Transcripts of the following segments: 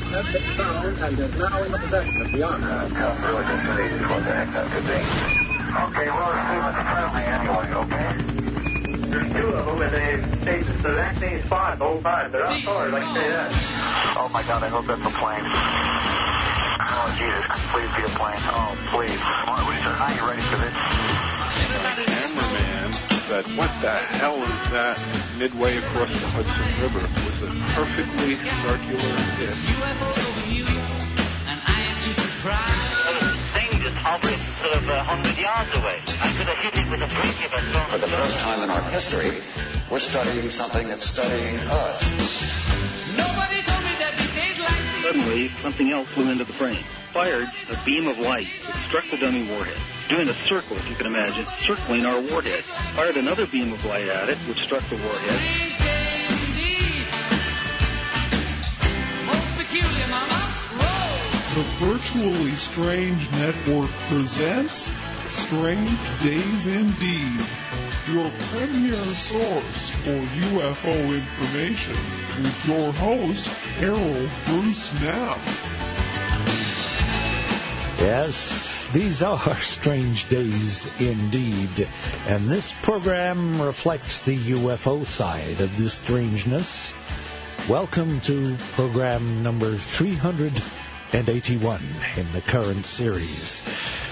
has been found and is now in the possession of the Army. Tough, really just amazing what the heck that could be. Okay, we'll assume it's friendly anyway, okay? There's two of them, and they stay the exact same spot the whole time. They're outdoors, I can say that. Oh, my God, I hope that's a plane. Oh, Jesus, please be a plane. Oh, please. All right, are you ready for this? Cameraman said, what the hell is that midway across the Hudson River? It was a perfectly circular hit. Just hovering sort of 100 yards away. I could have hit it with a brick if I'd thrown it. For the first time in our history, we're studying something that's studying us. Nobody told me that these days like these. Suddenly, something else flew into the frame. Fired a beam of light that struck the dummy warhead, doing a circle, if you can imagine, circling our warhead. Fired another beam of light at it, which struck the warhead. Most peculiar, mama. The Virtually Strange Network presents Strange Days Indeed, your premier source for UFO information, with your host, Harold Bruce Knapp. Yes, these are strange days indeed, and this program reflects the UFO side of this strangeness. Welcome to program number 381 in the current series.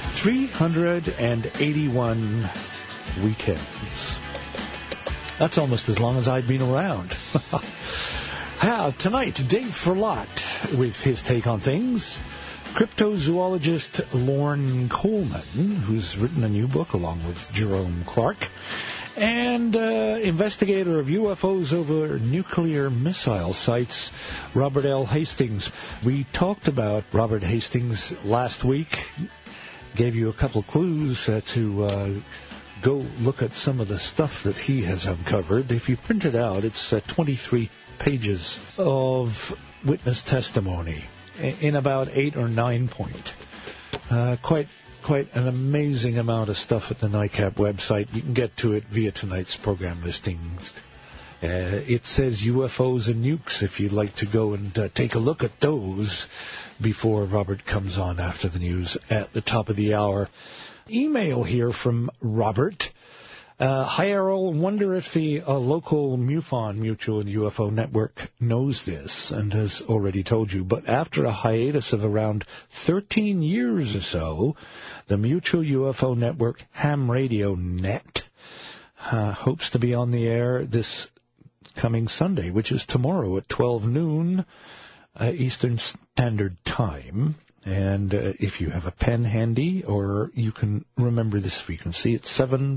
381 weekends. That's almost as long as I've been around. Tonight, Dave Ferlot with his take on things. Cryptozoologist Lorne Coleman, who's written a new book along with Jerome Clark, and investigator of UFOs over nuclear missile sites, Robert L. Hastings. We talked about Robert Hastings last week, gave you a couple clues to go look at some of the stuff that he has uncovered. If you print it out, it's 23 pages of witness testimony in about 8 or 9 point. Quite an amazing amount of stuff at the NICAP website. You can get to it via tonight's program listings. It says UFOs and nukes if you'd like to go and take a look at those before Robert comes on after the news at the top of the hour. Email here from Robert. Hi, Errol. Wonder if the local MUFON, Mutual UFO Network, knows this and has already told you. But after a hiatus of around 13 years or so, the Mutual UFO Network Ham Radio Net hopes to be on the air this coming Sunday, which is tomorrow at 12 noon Eastern Standard Time. And if you have a pen handy, or you can remember this frequency, it's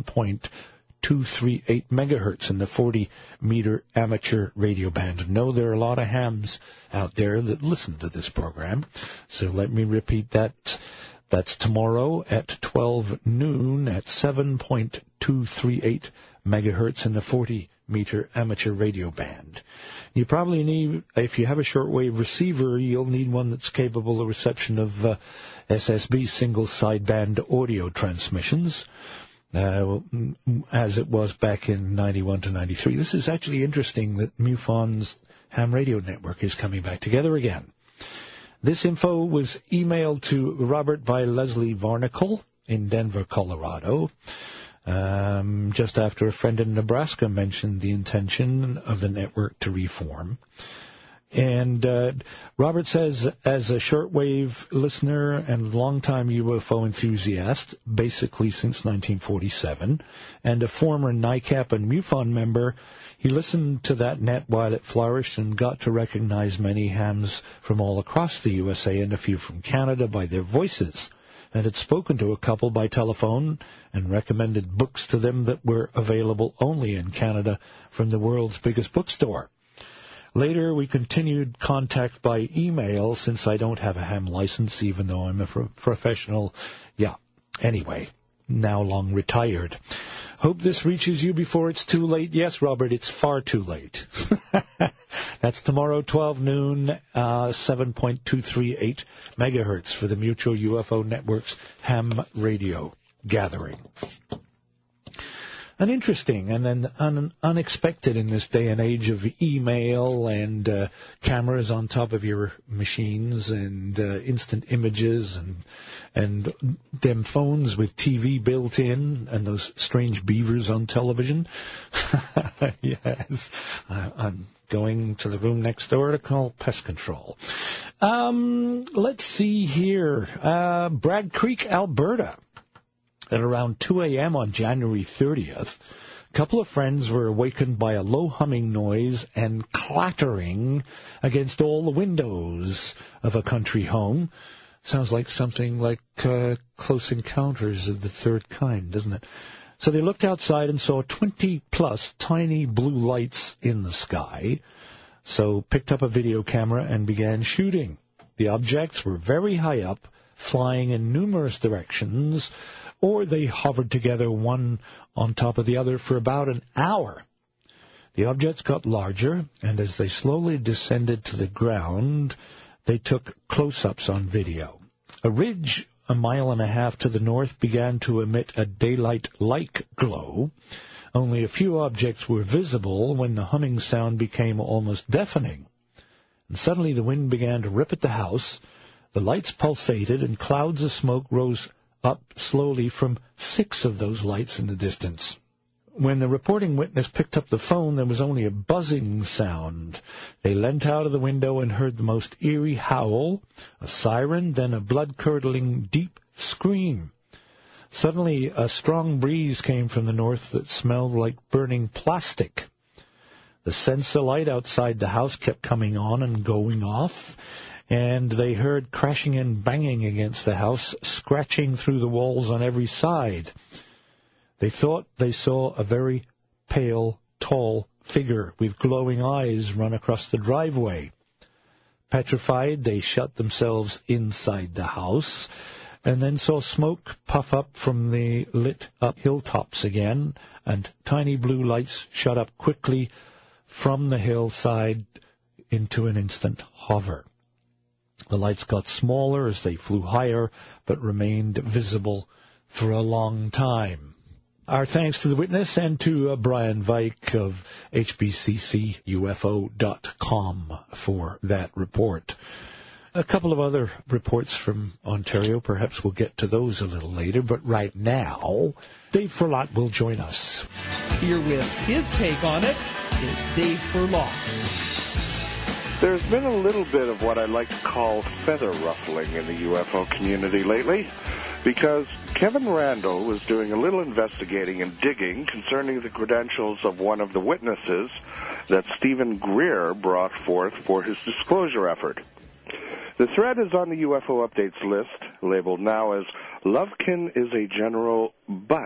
7.238 megahertz in the 40-meter amateur radio band. No, there are a lot of hams out there that listen to this program. So let me repeat that. That's tomorrow at 12 noon at 7.238 megahertz in the 40-meter amateur radio band. You probably need, if you have a shortwave receiver, you'll need one that's capable of reception of SSB single sideband audio transmissions, as it was back in 91 to 93. This is actually interesting that MUFON's ham radio network is coming back together again. This info was emailed to Robert by Leslie Varnicle in Denver, Colorado, just after a friend in Nebraska mentioned the intention of the network to reform. And Robert says, as a shortwave listener and longtime UFO enthusiast, basically since 1947, and a former NICAP and MUFON member, he listened to that net while it flourished and got to recognize many hams from all across the USA and a few from Canada by their voices, and had spoken to a couple by telephone and recommended books to them that were available only in Canada from the world's biggest bookstore. Later, we continued contact by email since I don't have a ham license, even though I'm a professional. Anyway, now long retired. Hope this reaches you before it's too late. Yes, Robert, it's far too late. That's tomorrow, 12 noon, 7.238 megahertz for the Mutual UFO Network's ham radio gathering. interesting and an unexpected in this day and age of email and cameras on top of your machines and instant images and them phones with TV built in and those strange beavers on television. Yes, I'm going to the room next door to call pest control. Let's see here. Bragg Creek, Alberta. At around 2 a.m. on January 30th, a couple of friends were awakened by a low humming noise and clattering against all the windows of a country home. Sounds like something like Close Encounters of the Third Kind, doesn't it? So they looked outside and saw 20-plus tiny blue lights in the sky, so picked up a video camera and began shooting. The objects were very high up, flying in numerous directions, or they hovered together one on top of the other for about an hour. The objects got larger, and as they slowly descended to the ground, they took close-ups on video. A ridge a mile and a half to the north began to emit a daylight-like glow. Only a few objects were visible when the humming sound became almost deafening. And suddenly the wind began to rip at the house. The lights pulsated, and clouds of smoke rose up slowly from 6 of those lights in the distance. When the reporting witness picked up the phone, there was only a buzzing sound. They leant out of the window and heard the most eerie howl, a siren, then a blood-curdling deep scream. Suddenly, a strong breeze came from the north that smelled like burning plastic. The sensor light outside the house kept coming on and going off, and they heard crashing and banging against the house, scratching through the walls on every side. They thought they saw a very pale, tall figure with glowing eyes run across the driveway. Petrified, they shut themselves inside the house, and then saw smoke puff up from the lit-up hilltops again, and tiny blue lights shot up quickly from the hillside into an instant hover. The lights got smaller as they flew higher, but remained visible for a long time. Our thanks to the witness and to Brian Vike of HBCCUFO.com for that report. A couple of other reports from Ontario. Perhaps we'll get to those a little later, but right now, Dave Furlot will join us. Here with his take on it is Dave Furlot. There's been a little bit of what I like to call feather ruffling in the UFO community lately, because Kevin Randle was doing a little investigating and digging concerning the credentials of one of the witnesses that Stephen Greer brought forth for his disclosure effort. The thread is on the UFO updates list, labeled now as Lovekin is a General But.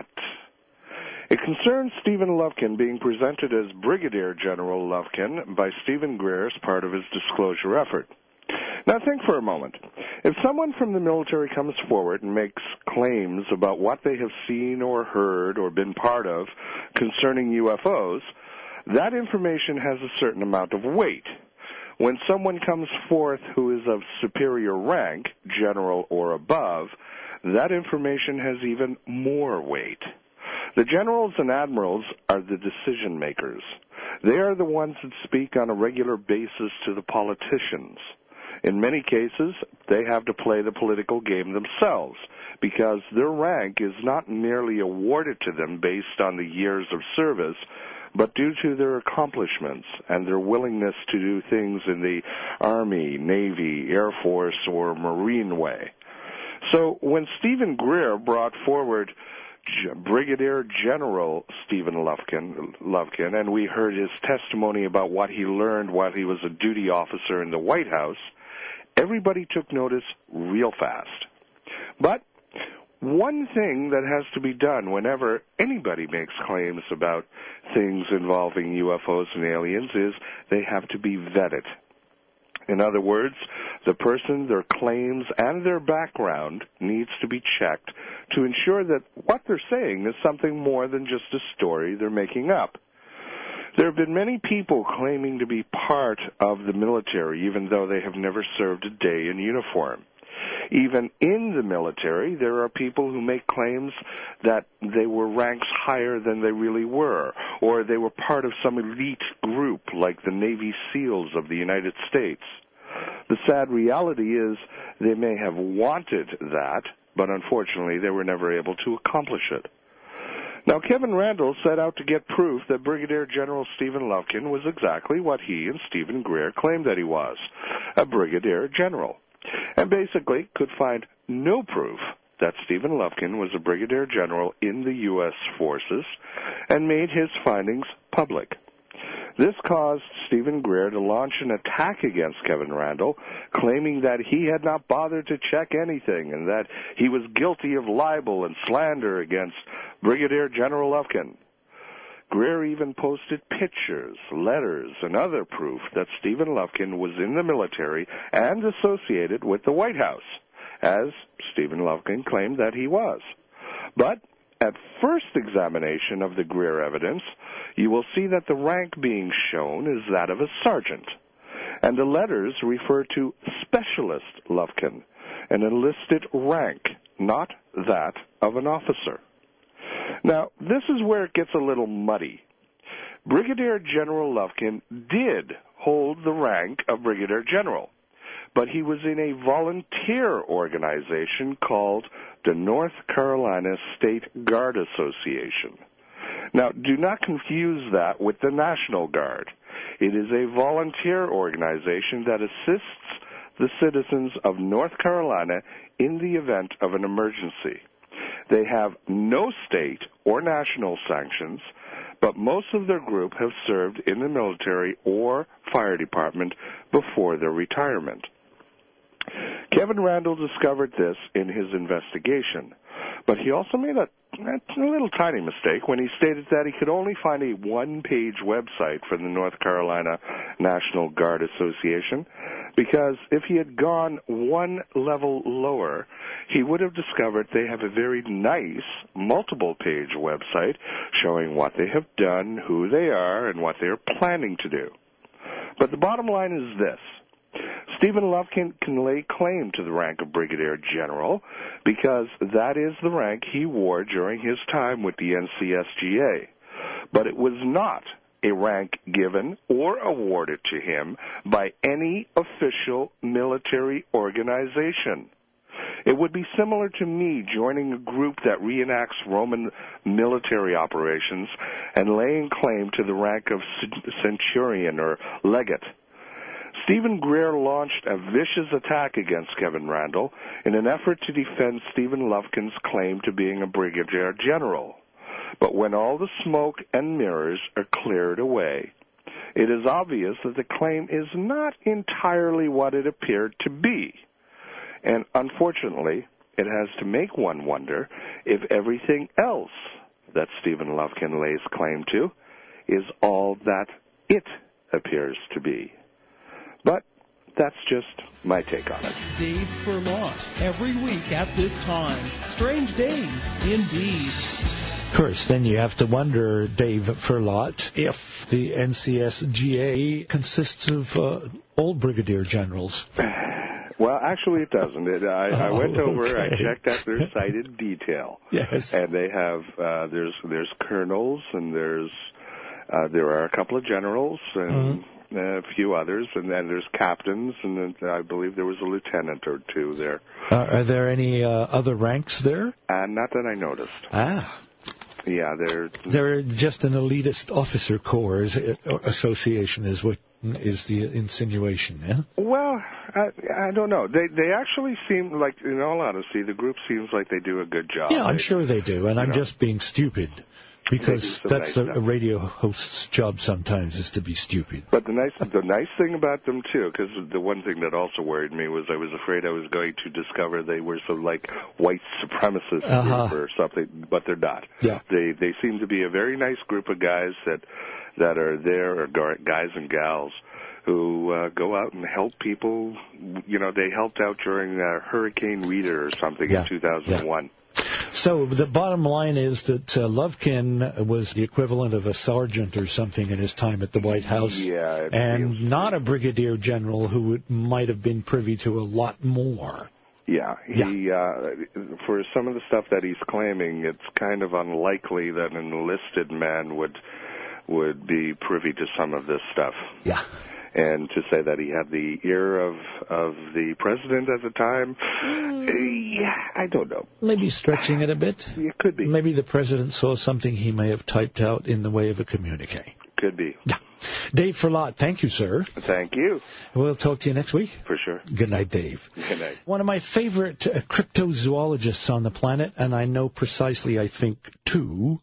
It concerns Stephen Lovekin being presented as Brigadier General Lovekin by Stephen Greer as part of his disclosure effort. Now think for a moment. If someone from the military comes forward and makes claims about what they have seen or heard or been part of concerning UFOs, that information has a certain amount of weight. When someone comes forth who is of superior rank, general or above, that information has even more weight. The generals and admirals are the decision makers. They are the ones that speak on a regular basis to the politicians. In many cases, they have to play the political game themselves, because their rank is not merely awarded to them based on the years of service, but due to their accomplishments and their willingness to do things in the Army, Navy, Air Force, or Marine way. So when Stephen Greer brought forward Brigadier General Stephen Lovekin, and we heard his testimony about what he learned while he was a duty officer in the White House, everybody took notice real fast. But one thing that has to be done whenever anybody makes claims about things involving UFOs and aliens is they have to be vetted. In other words, the person, their claims, and their background needs to be checked to ensure that what they're saying is something more than just a story they're making up. There have been many people claiming to be part of the military, even though they have never served a day in uniform. Even in the military, there are people who make claims that they were ranks higher than they really were, or they were part of some elite group like the Navy SEALs of the United States. The sad reality is they may have wanted that, but unfortunately they were never able to accomplish it. Now, Kevin Randle set out to get proof that Brigadier General Stephen Lufkin was exactly what he and Stephen Greer claimed that he was, a brigadier general, and basically could find no proof that Stephen Lufkin was a brigadier general in the U.S. forces and made his findings public. This caused Stephen Greer to launch an attack against Kevin Randle, claiming that he had not bothered to check anything and that he was guilty of libel and slander against Brigadier General Lufkin. Greer even posted pictures, letters, and other proof that Stephen Lufkin was in the military and associated with the White House, as Stephen Lufkin claimed that he was. But at first examination of the Greer evidence, you will see that the rank being shown is that of a sergeant, and the letters refer to Specialist Lufkin, an enlisted rank, not that of an officer. Now, this is where it gets a little muddy. Brigadier General Lufkin did hold the rank of Brigadier General, but he was in a volunteer organization called the North Carolina State Guard Association. Now, do not confuse that with the National Guard. It is a volunteer organization that assists the citizens of North Carolina in the event of an emergency. They have no state or national sanctions, but most of their group have served in the military or fire department before their retirement. Kevin Randle discovered this in his investigation, but he also made a little tiny mistake when he stated that he could only find a one-page website for the North Carolina National Guard Association, because if he had gone one level lower, he would have discovered they have a very nice multiple-page website showing what they have done, who they are, and what they are planning to do. But the bottom line is this. Stephen Lufkin can lay claim to the rank of Brigadier General because that is the rank he wore during his time with the NCSGA. But it was not a rank given or awarded to him by any official military organization. It would be similar to me joining a group that reenacts Roman military operations and laying claim to the rank of centurion or legate. Stephen Greer launched a vicious attack against Kevin Randle in an effort to defend Stephen Lufkin's claim to being a brigadier general. But when all the smoke and mirrors are cleared away, it is obvious that the claim is not entirely what it appeared to be. And unfortunately, it has to make one wonder if everything else that Stephen Lufkin lays claim to is all that it appears to be. But that's just my take on it. Dave Furlot, every week at this time. Strange days, indeed. Of course, then you have to wonder, Dave Furlot, if the NCSGA consists of old brigadier generals. Well, actually it doesn't. I went over, I checked out their site in detail. Yes. And they have, there's colonels, and there are a couple of generals, and a few others, and then there's captains, and then I believe there was a lieutenant or two there. Are there any other ranks there? Not that I noticed. Ah. Yeah, they're just an elitist officer corps association is what is the insinuation, yeah? Well, I don't know. They actually seem like, in all honesty, the group seems like they do a good job. Yeah, I'm sure they do, and I'm just being stupid. Because that's a radio host's job sometimes, is to be stupid. But the nice thing about them, too, because the one thing that also worried me was I was afraid I was going to discover they were some, like, white supremacist group or something, but they're not. Yeah. They seem to be a very nice group of guys that are there, or guys and gals, who go out and help people. You know, they helped out during Hurricane Rita or something in 2001. Yeah. So the bottom line is that Lufkin was the equivalent of a sergeant or something in his time at the White House, and not a brigadier general who might have been privy to a lot more. Yeah, for some of the stuff that he's claiming, it's kind of unlikely that an enlisted man would be privy to some of this stuff. Yeah. And to say that he had the ear of the president at the time, I don't know. Maybe stretching it a bit. It could be. Maybe the president saw something he may have typed out in the way of a communique. Could be. Yeah. Dave Ferlot, thank you, sir. Thank you. We'll talk to you next week. For sure. Good night, Dave. Good night. One of my favorite cryptozoologists on the planet, and I know precisely, I think, two,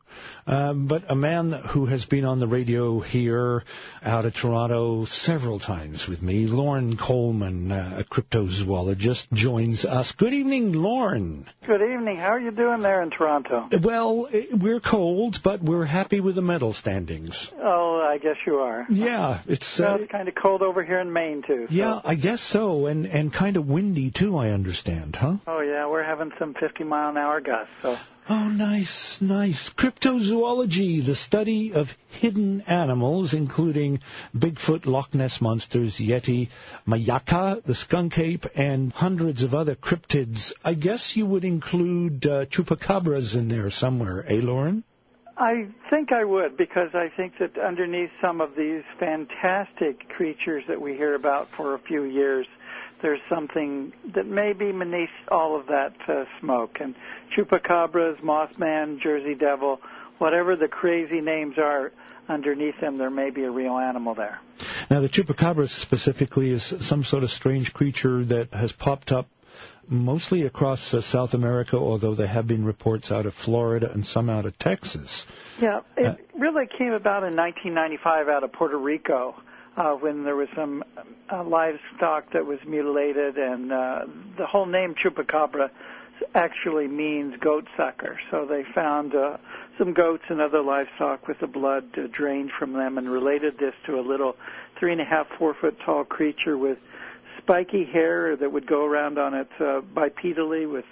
but a man who has been on the radio here out of Toronto several times with me, Lorne Coleman, a cryptozoologist, joins us. Good evening, Lorne. Good evening. How are you doing there in Toronto? Well, we're cold, but we're happy with the medal standings. Oh, I guess you are. Yeah, it's kind of cold over here in Maine, too. So. Yeah, I guess so, and kind of windy, too, I understand, huh? Oh, yeah, we're having some 50-mile-an-hour gusts, so... Oh, nice, nice. Cryptozoology, the study of hidden animals, including Bigfoot, Loch Ness monsters, Yeti, Mayaka, the skunk ape, and hundreds of other cryptids. I guess you would include chupacabras in there somewhere, eh, Lauren? I think I would, because I think that underneath some of these fantastic creatures that we hear about for a few years, there's something that may be beneath all of that smoke. And chupacabras, Mothman, Jersey Devil, whatever the crazy names are underneath them, there may be a real animal there. Now, the chupacabra specifically is some sort of strange creature that has popped up mostly across South America, although there have been reports out of Florida and some out of Texas. Yeah, it really came about in 1995 out of Puerto Rico. When there was some livestock that was mutilated, and the whole name chupacabra actually means goat sucker. So they found some goats and other livestock with the blood drained from them and related this to a little 3.5, 4 foot tall creature with spiky hair that would go around on it bipedally with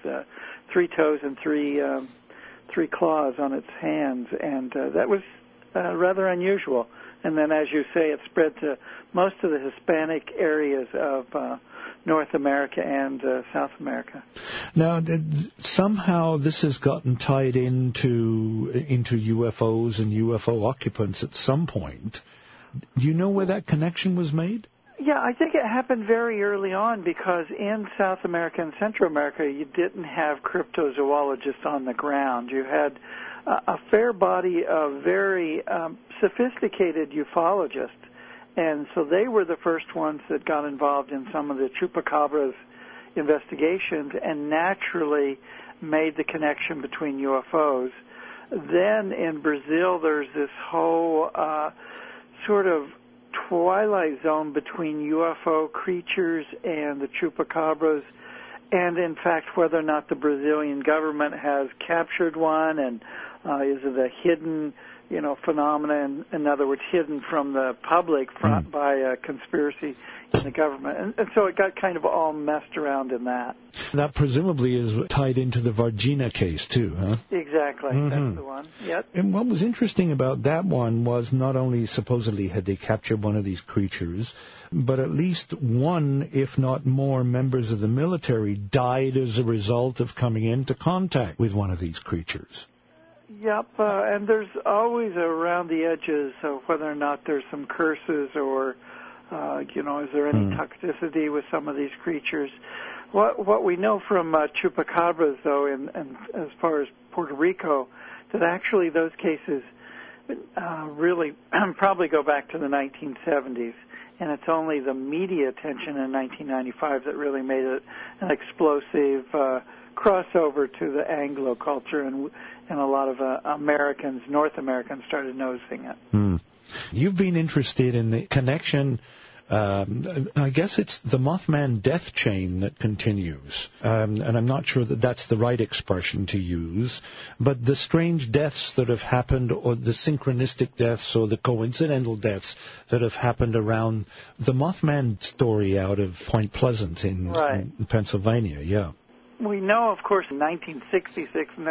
3 toes and 3 claws on its hands, and that was rather unusual. And then, as you say, it spread to most of the Hispanic areas of North America and South America. Now, somehow this has gotten tied into UFOs and UFO occupants at some point. Do you know where that connection was made? Yeah, I think it happened very early on because in South America and Central America, you didn't have cryptozoologists on the ground. You had a fair body of very sophisticated ufologists, and so they were the first ones that got involved in some of the chupacabras investigations and naturally made the connection between UFOs. Then in Brazil, there's this whole sort of twilight zone between UFO creatures and the chupacabras, and in fact whether or not the Brazilian government has captured one, and is it a hidden phenomenon, in other words, hidden from the public by a conspiracy in the government. And so it got kind of all messed around in that. That presumably is tied into the Varginha case, too, huh? Exactly. Mm-hmm. That's the one. Yep. And what was interesting about that one was not only supposedly had they captured one of these creatures, but at least one, if not more, members of the military died as a result of coming into contact with one of these creatures. Yep, and there's always around the edges of whether or not there's some curses or, is there any toxicity with some of these creatures. What we know from chupacabras, though, and as far as Puerto Rico, that actually those cases really probably go back to the 1970s, and it's only the media attention in 1995 that really made it an explosive crossover to the Anglo culture, and a lot of North Americans started noticing it. You've been interested in the connection, I guess it's the Mothman death chain that continues, and I'm not sure that that's the right expression to use, but the strange deaths that have happened, or the synchronistic deaths, or the coincidental deaths that have happened around the Mothman story out of Point Pleasant in Pennsylvania, yeah. We know, of course, in 1966 and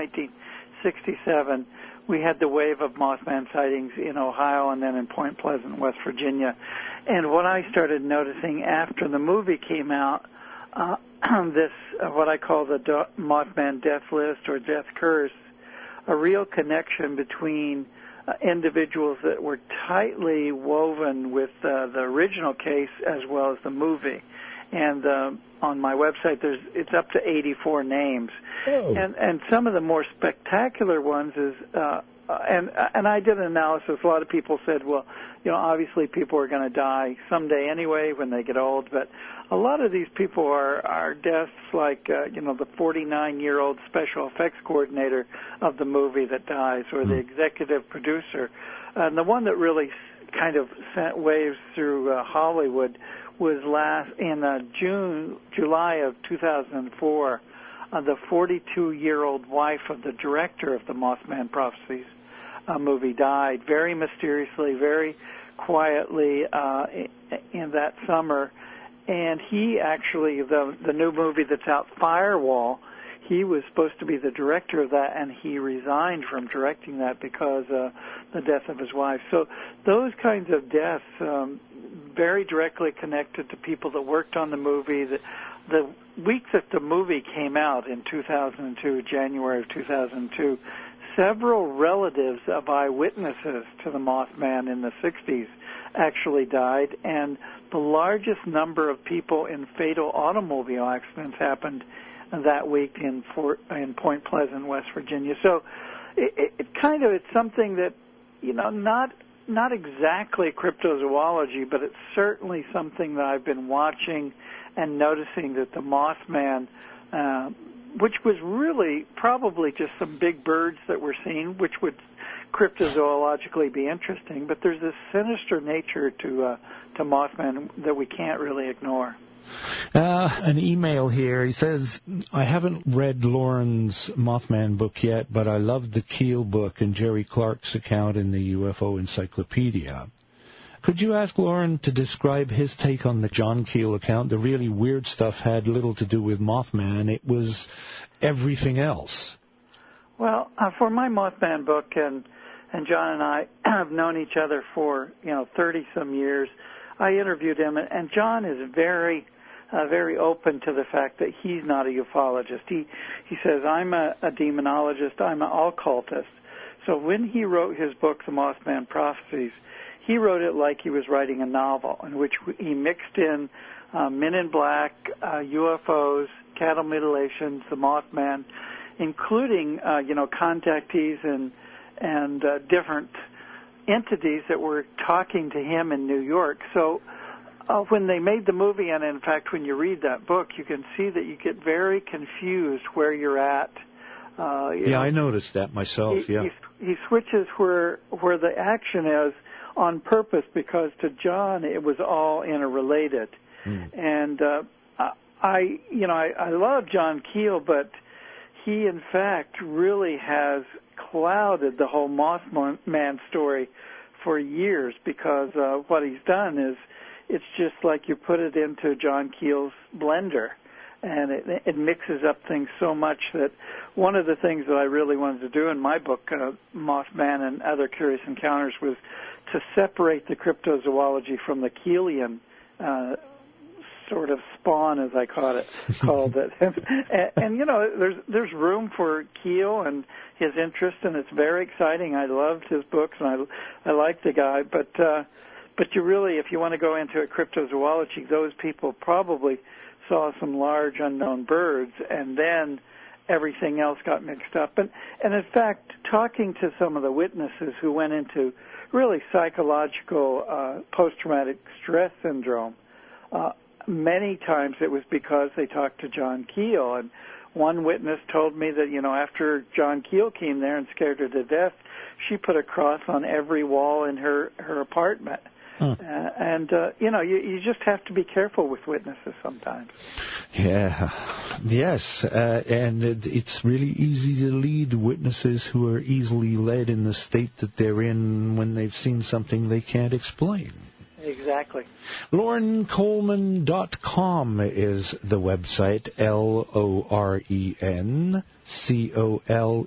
1967, we had the wave of Mothman sightings in Ohio and then in Point Pleasant, West Virginia. And what I started noticing after the movie came out this, what I call the Mothman death list or death curse, a real connection between individuals that were tightly woven with the original case as well as the movie. And on my website, it's up to 84 names. Oh. And some of the more spectacular ones is, and I did an analysis. A lot of people said, well, obviously people are going to die someday anyway when they get old, but a lot of these people are deaths like, the 49-year-old special effects coordinator of the movie that dies, or the executive producer. And the one that really kind of sent waves through Hollywood was July of 2004. The 42-year-old wife of the director of the Mothman Prophecies movie died very mysteriously, very quietly in that summer. And he actually, the new movie that's out, Firewall, he was supposed to be the director of that, and he resigned from directing that because of the death of his wife. So those kinds of deaths, very directly connected to people that worked on the movie. The week that the movie came out in 2002, January of 2002, several relatives of eyewitnesses to the Mothman in the 60s actually died, and the largest number of people in fatal automobile accidents happened that week in Point Pleasant, West Virginia. So it's something that, not exactly cryptozoology, but it's certainly something that I've been watching and noticing that the Mothman, which was really probably just some big birds that were seen, which would cryptozoologically be interesting, but there's this sinister nature to Mothman that we can't really ignore. An email here. He says, I haven't read Lauren's Mothman book yet, but I loved the Keel book and Jerry Clark's account in the UFO Encyclopedia. Could you ask Lauren to describe his take on the John Keel account? The really weird stuff had little to do with Mothman. It was everything else. Well, for my Mothman book, and John and I have known each other for 30-some years, I interviewed him, and John is very open to the fact that he's not a ufologist. He says, I'm a demonologist, I'm an occultist. So when he wrote his book, The Mothman Prophecies, he wrote it like he was writing a novel in which he mixed in Men in Black, UFOs, cattle mutilations, the Mothman, including contactees and different entities that were talking to him in New York. So when they made the movie, and in fact when you read that book, you can see that you get very confused where you're at. I noticed that myself. He switches where the action is on purpose, because to John it was all interrelated. And I love John Keel, but he in fact really has clouded the whole Mothman story for years, because what he's done is it's just like you put it into John Keel's blender, and it mixes up things so much that one of the things that I really wanted to do in my book, Mothman and Other Curious Encounters, was to separate the cryptozoology from the Keelian sort of spawn, as I called it. And there's room for Keel and his interest, and it's very exciting. I loved his books, and I like the guy, but you really, if you want to go into cryptozoology, those people probably saw some large unknown birds, and then everything else got mixed up. And in fact, talking to some of the witnesses who went into really psychological post-traumatic stress syndrome, many times it was because they talked to John Keel. And one witness told me that, after John Keel came there and scared her to death, she put a cross on every wall in her apartment. You just have to be careful with witnesses sometimes. Yes, and it's really easy to lead witnesses who are easily led in the state that they're in when they've seen something they can't explain. Exactly. LaurenColeman.com is the website, LOREN Coleman,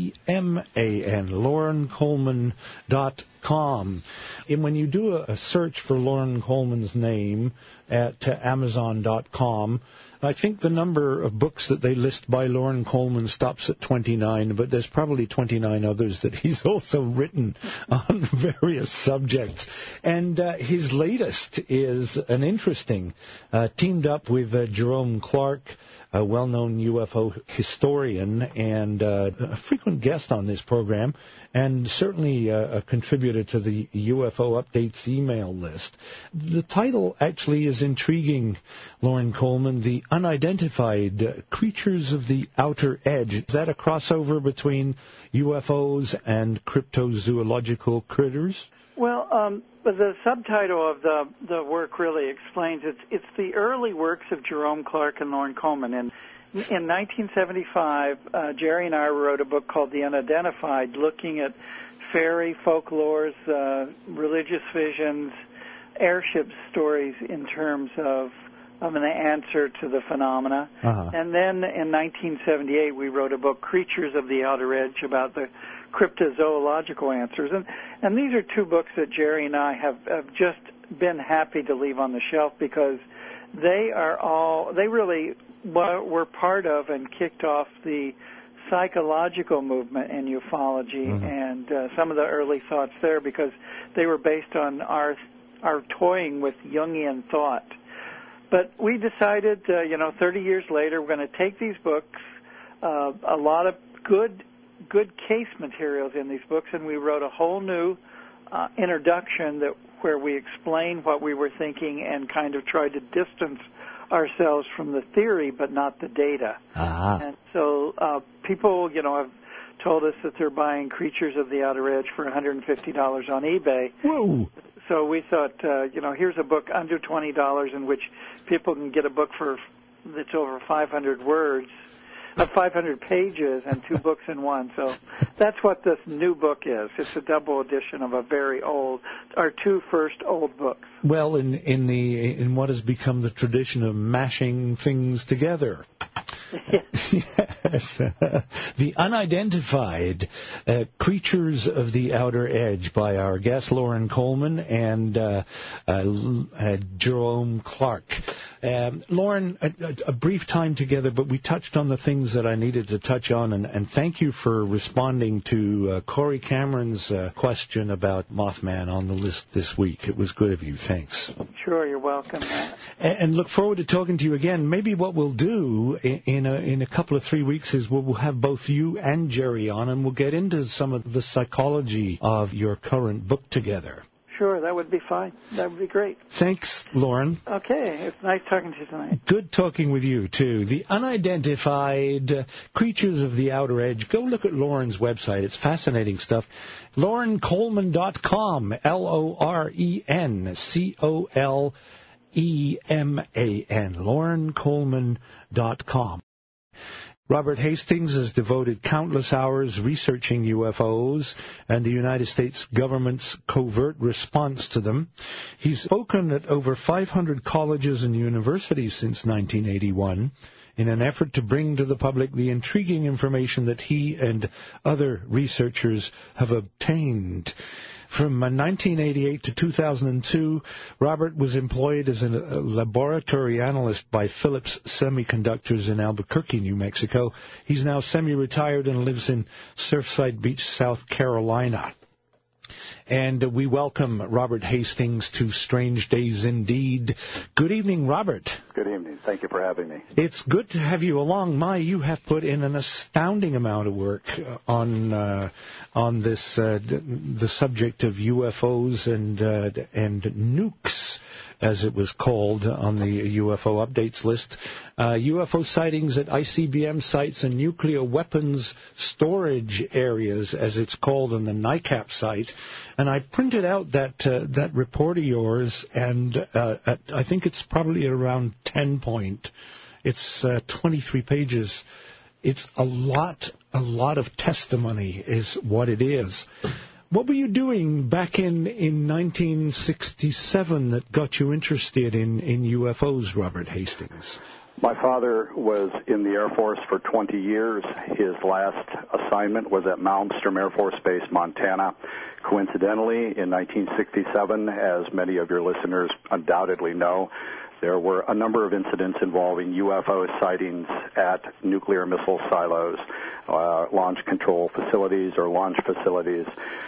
LorneColeman.com. And when you do a search for Loren Coleman's name at Amazon.com, I think the number of books that they list by Loren Coleman stops at 29, but there's probably 29 others that he's also written on various subjects. And his latest is an interesting, teamed up with Jerome Clark, a well-known UFO historian and a frequent guest on this program, and certainly a contributor to the UFO Updates email list. The title actually is intriguing, Loren Coleman, The Unidentified Creatures of the Outer Edge. Is that a crossover between UFOs and cryptozoological critters? Well, the subtitle of the work really explains it's the early works of Jerome Clark and Loren Coleman. And in 1975, Jerry and I wrote a book called The Unidentified, looking at fairy folklores, religious visions, airship stories in terms of an answer to the phenomena. Uh-huh. And then in 1978, we wrote a book, Creatures of the Outer Edge, about the cryptozoological answers. And these are two books that Jerry and I have just been happy to leave on the shelf because they really were part of and kicked off the psychological movement in ufology, mm-hmm. and some of the early thoughts there, because they were based on our toying with Jungian thought. But we decided, 30 years later, we're going to take these books, a lot of good case materials in these books, and we wrote a whole new introduction where we explain what we were thinking and kind of tried to distance ourselves from the theory but not the data. Uh-huh. And so people, have told us that they're buying Creatures of the Outer Edge for $150 on eBay. Whoa! So we thought, here's a book under $20 in which people can get a book that's over 500 words, 500 pages, and two books in one. So that's what this new book is. It's a double edition of our two first old books. Well, in what has become the tradition of mashing things together. Yes. The Unidentified Creatures of the Outer Edge by our guest Loren Coleman and Jerome Clark. Loren, a brief time together, but we touched on the things that I needed to touch on, and thank you for responding to Corey Cameron's question about Mothman on the list this week. It was good of you. Thanks. Sure, you're welcome. And look forward to talking to you again. Maybe what we'll do in a couple of 3 weeks is we'll have both you and Jerry on, and we'll get into some of the psychology of your current book together. Sure, that would be fine. That would be great. Thanks, Loren. Okay, it's nice talking to you tonight. Good talking with you, too. The Unidentified Creatures of the Outer Edge. Go look at Loren's website. It's fascinating stuff. LorenColeman.com, LorenColeman, LorenColeman.com. Robert Hastings has devoted countless hours researching UFOs and the United States government's covert response to them. He's spoken at over 500 colleges and universities since 1981 in an effort to bring to the public the intriguing information that he and other researchers have obtained. From 1988 to 2002, Robert was employed as a laboratory analyst by Phillips Semiconductors in Albuquerque, New Mexico. He's now semi-retired and lives in Surfside Beach, South Carolina. And we welcome Robert Hastings to Strange Days Indeed. Good evening, Robert. Good evening. Thank you for having me. It's good to have you along. You have put in an astounding amount of work on this the subject of UFOs and nukes, as it was called on the UFO updates list. UFO sightings at ICBM sites and nuclear weapons storage areas, as it's called on the NICAP site. And I printed out that report of yours, and I think it's probably around 10 point. It's 23 pages. It's a lot of testimony is what it is. What were you doing back in 1967 that got you interested in UFOs, Robert Hastings? My father was in the Air Force for 20 years. His last assignment was at Malmstrom Air Force Base, Montana. Coincidentally, in 1967, as many of your listeners undoubtedly know, there were a number of incidents involving UFO sightings at nuclear missile silos, launch control facilities or launch facilities.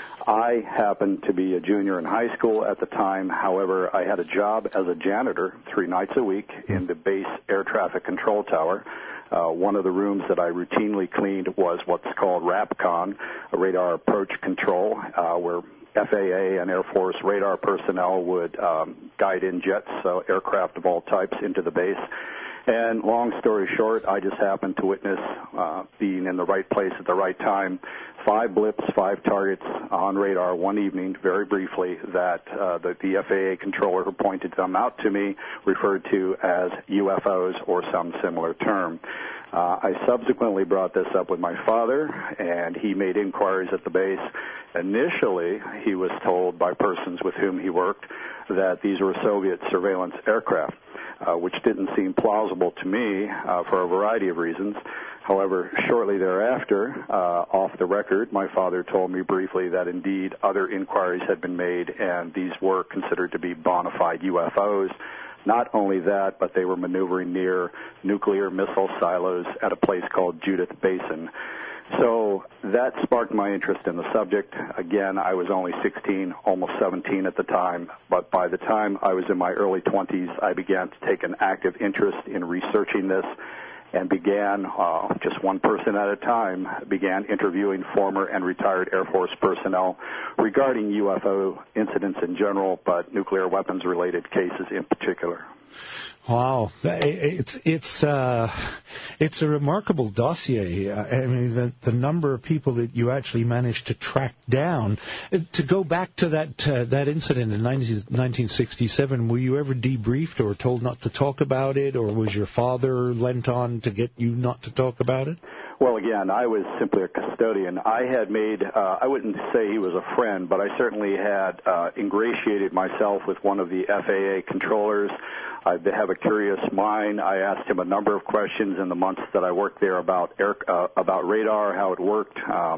I happened to be a junior in high school at the time. However, I had a job as a janitor 3 nights a week in the base air traffic control tower. One of the rooms that I routinely cleaned was what's called RAPCON, a radar approach control, where FAA and Air Force radar personnel would guide in jets, so aircraft of all types, into the base. And long story short, I just happened to witness being in the right place at the right time. 5 blips, 5 targets on radar one evening, very briefly, that the FAA controller who pointed them out to me referred to as UFOs or some similar term. I subsequently brought this up with my father, and he made inquiries at the base. Initially, he was told by persons with whom he worked that these were Soviet surveillance aircraft, which didn't seem plausible to me for a variety of reasons. However, shortly thereafter, off the record, my father told me briefly that indeed other inquiries had been made, and these were considered to be bona fide UFOs. Not only that, but they were maneuvering near nuclear missile silos at a place called Judith Basin. So that sparked my interest in the subject. Again, I was only 16, almost 17 at the time, but by the time I was in my early 20s, I began to take an active interest in researching this and began, just one person at a time, began interviewing former and retired Air Force personnel regarding UFO incidents in general, but nuclear weapons-related cases in particular. Wow, it's a remarkable dossier. I mean, the number of people that you actually managed to track down. To go back to that incident in 1967, were you ever debriefed or told not to talk about it, or was your father lent on to get you not to talk about it? Well, again, I was simply a custodian. I had made, I wouldn't say he was a friend, but I certainly had ingratiated myself with one of the FAA controllers. I have a curious mind. I asked him a number of questions in the months that I worked there about radar, how it worked,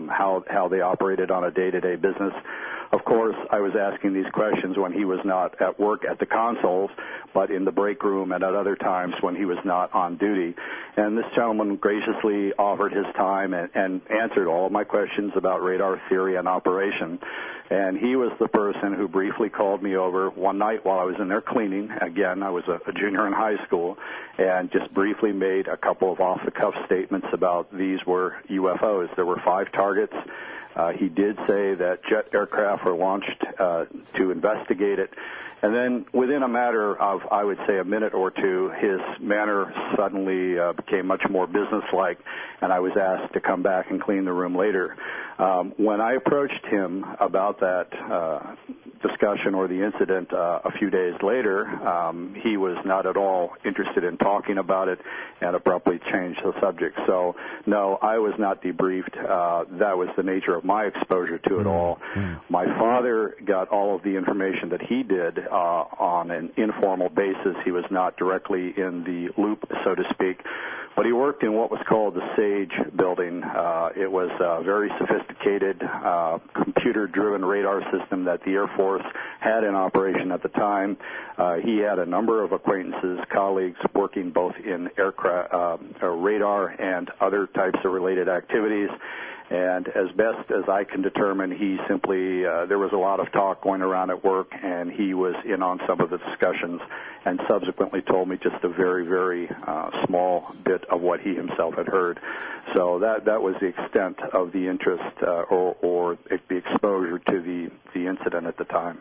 how they operated on a day-to-day business. Of course, I was asking these questions when he was not at work at the consoles, but in the break room and at other times when he was not on duty. And this gentleman graciously offered his time and answered all of my questions about radar theory and operation. And he was the person who briefly called me over one night while I was in there cleaning. Again, I was a junior in high school, and just briefly made a couple of off-the-cuff statements about these were UFOs. There were 5 targets. He did say that jet aircraft were launched to investigate it. And then within a matter of, I would say, a minute or two, his manner suddenly became much more businesslike, and I was asked to come back and clean the room later. When I approached him about that discussion or the incident a few days later, he was not at all interested in talking about it and abruptly changed the subject. So, no, I was not debriefed. That was the nature of my exposure to it all. My father got all of the information that he did on an informal basis. He was not directly in the loop, so to speak. But he worked in what was called the SAGE building. It was a very sophisticated computer-driven radar system that the Air Force had in operation at the time. He had a number of acquaintances, colleagues working both in aircraft, radar and other types of related activities. And as best as I can determine, he simply, there was a lot of talk going around at work, and he was in on some of the discussions and subsequently told me just a very, very small bit of what he himself had heard. So that was the extent of the interest or the exposure to the incident at the time.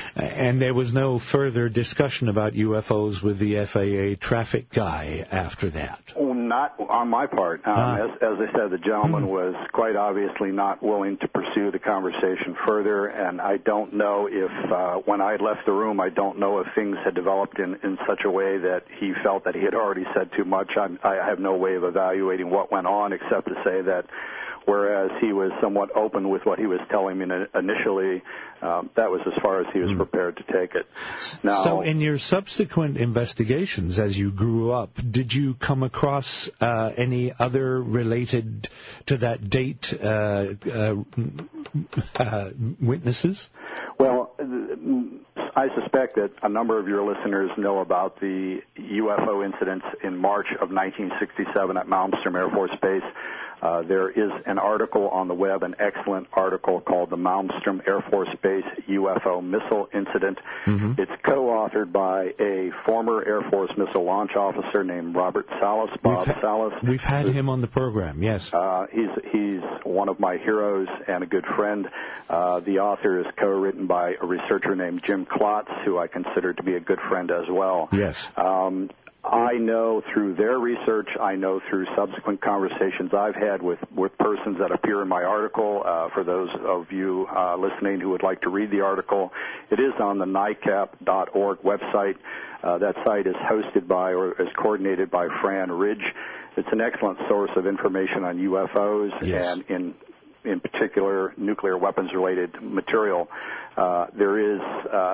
And there was no further discussion about UFOs with the FAA traffic guy after that? Not on my part. As I said, the gentleman was quite obviously not willing to pursue the conversation further, and I don't know if, when I left the room, I don't know if things had developed in such a way that he felt that he had already said too much. I have no way of evaluating what went on except to say that whereas he was somewhat open with what he was telling me initially. That was as far as he was prepared to take it. Now, so in your subsequent investigations as you grew up, did you come across any other related to that date witnesses? Well, I suspect that a number of your listeners know about the UFO incidents in March of 1967 at Malmstrom Air Force Base. There is an article on the web, an excellent article called the Malmstrom Air Force Base UFO Missile Incident. Mm-hmm. It's co-authored by a former Air Force missile launch officer named Robert Salas, Bob Salas. We've had him on the program, yes. He's one of my heroes and a good friend. The author is co-written by a researcher named Jim Klotz, who I consider to be a good friend as well. Yes. I know through their research, I know through subsequent conversations I've had with persons that appear in my article. For those of you listening who would like to read the article, it is on the NICAP.org website. That site is hosted by or is coordinated by Fran Ridge. It's an excellent source of information on UFOs and in particular nuclear weapons-related material. There is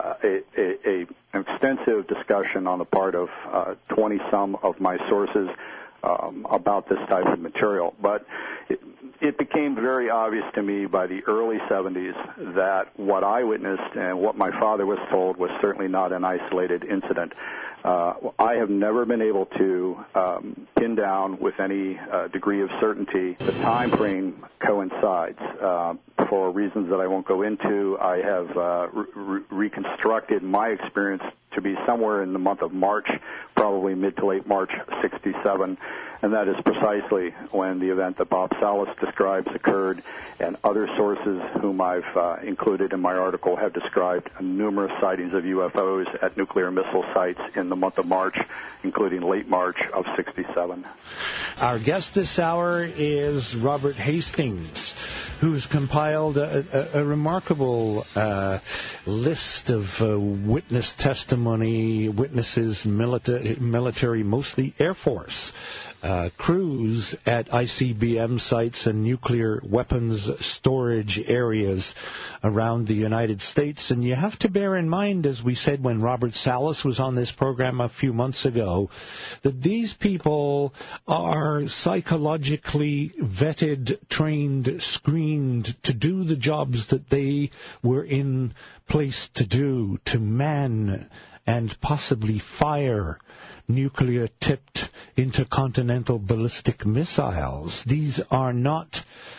an extensive discussion on the part of 20-some of my sources about this type of material. But it became very obvious to me by the early 70s that what I witnessed and what my father was told was certainly not an isolated incident. I have never been able to pin down with any degree of certainty the time frame coincides. For reasons that I won't go into, I have reconstructed my experience to be somewhere in the month of March, probably mid to late March 67, and that is precisely when the event that Bob Salas describes occurred, and other sources whom I've included in my article have described numerous sightings of UFOs at nuclear missile sites in the month of March, including late March of 67. Our guest this hour is Robert Hastings, who's compiled a remarkable list of witness testimony, witnesses, military, mostly Air Force, crews at ICBM sites and nuclear weapons storage areas around the United States. And you have to bear in mind, as we said when Robert Salas was on this program a few months ago, that these people are psychologically vetted, trained, screened to do the jobs that they were in place to do, to man and possibly fire nuclear-tipped intercontinental ballistic missiles. These are not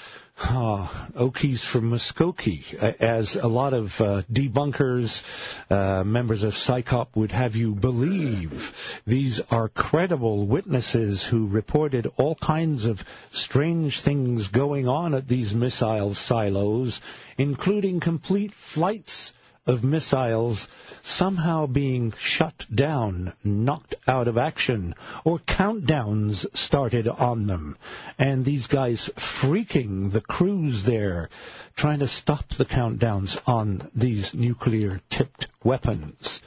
Okies from Muskogee, as a lot of debunkers, members of PSYCOP would have you believe. These are credible witnesses who reported all kinds of strange things going on at these missile silos, including complete flights of missiles somehow being shut down, knocked out of action, or countdowns started on them. And these guys freaking the crews there, trying to stop the countdowns on these nuclear-tipped weapons.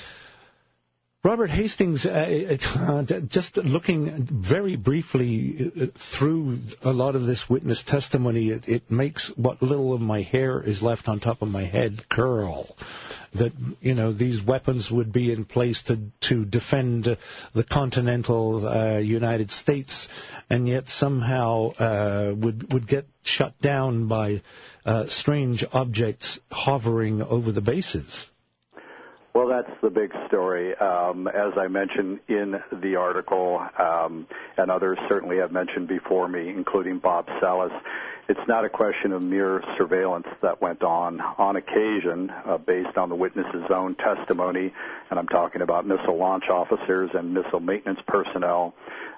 Robert Hastings, just looking very briefly through a lot of this witness testimony, it makes what little of my hair is left on top of my head curl. That, you know, these weapons would be in place to defend the continental United States, and yet somehow would get shut down by strange objects hovering over the bases. Well, that's the big story. As I mentioned in the article, and others certainly have mentioned before me, including Bob Salas, it's not a question of mere surveillance that went on occasion, based on the witness's own testimony, and I'm talking about missile launch officers and missile maintenance personnel.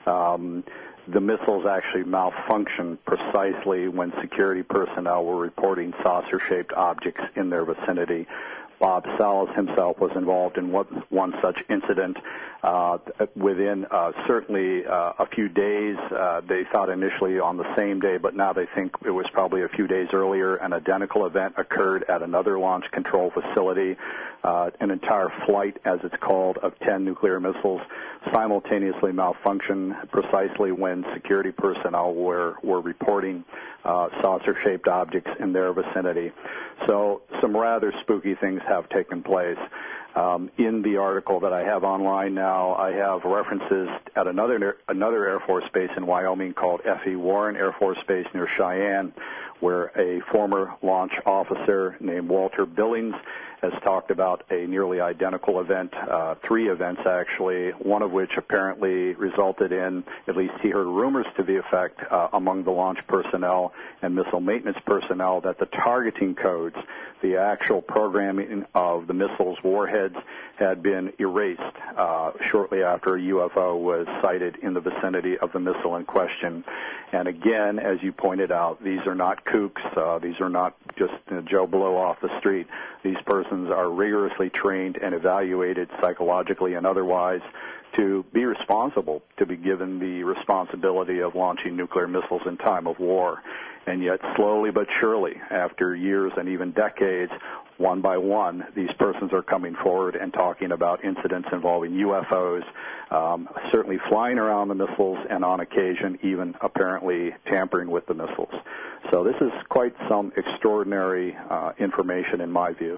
The missiles actually malfunctioned precisely when security personnel were reporting saucer-shaped objects in their vicinity. Bob Salas himself was involved in one such incident. Within certainly a few days, they thought initially on the same day, but now they think it was probably a few days earlier. An identical event occurred at another launch control facility. An entire flight, as it's called, of 10 nuclear missiles simultaneously malfunctioned precisely when security personnel were reporting saucer-shaped objects in their vicinity. So some rather spooky things have taken place. In the article that I have online now, I have references at another Air Force base in Wyoming called F.E. Warren Air Force Base near Cheyenne, where a former launch officer named Walter Billings has talked about a nearly identical event, 3 events actually, one of which apparently resulted in, at least he heard rumors to the effect among the launch personnel and missile maintenance personnel, that the targeting codes, the actual programming of the missiles' warheads, had been erased shortly after a UFO was sighted in the vicinity of the missile in question. And again, as you pointed out, these are not kooks. These are not just Joe Blow off the street. These persons are rigorously trained and evaluated psychologically and otherwise to be responsible, to be given the responsibility of launching nuclear missiles in time of war. And yet, slowly but surely, after years and even decades, one by one, these persons are coming forward and talking about incidents involving UFOs, certainly flying around the missiles, and on occasion even apparently tampering with the missiles. So this is quite some extraordinary information in my view.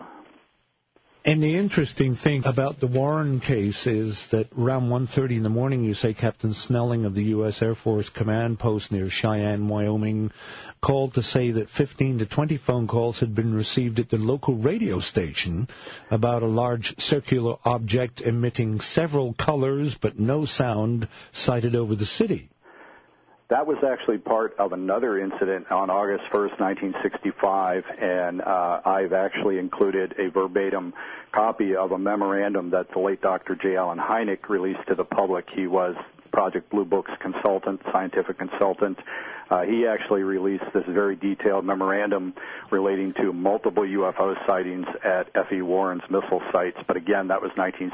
And the interesting thing about the Warren case is that around 1:30 in the morning, you say Captain Snelling of the U.S. Air Force Command Post near Cheyenne, Wyoming, called to say that 15 to 20 phone calls had been received at the local radio station about a large circular object emitting several colors but no sound sighted over the city. That was actually part of another incident on August 1st, 1965, and I've actually included a verbatim copy of a memorandum that the late Dr. J. Allen Hynek released to the public. He was Project Blue Book's consultant, scientific consultant. He actually released this very detailed memorandum relating to multiple UFO sightings at F.E. Warren's missile sites. But again, that was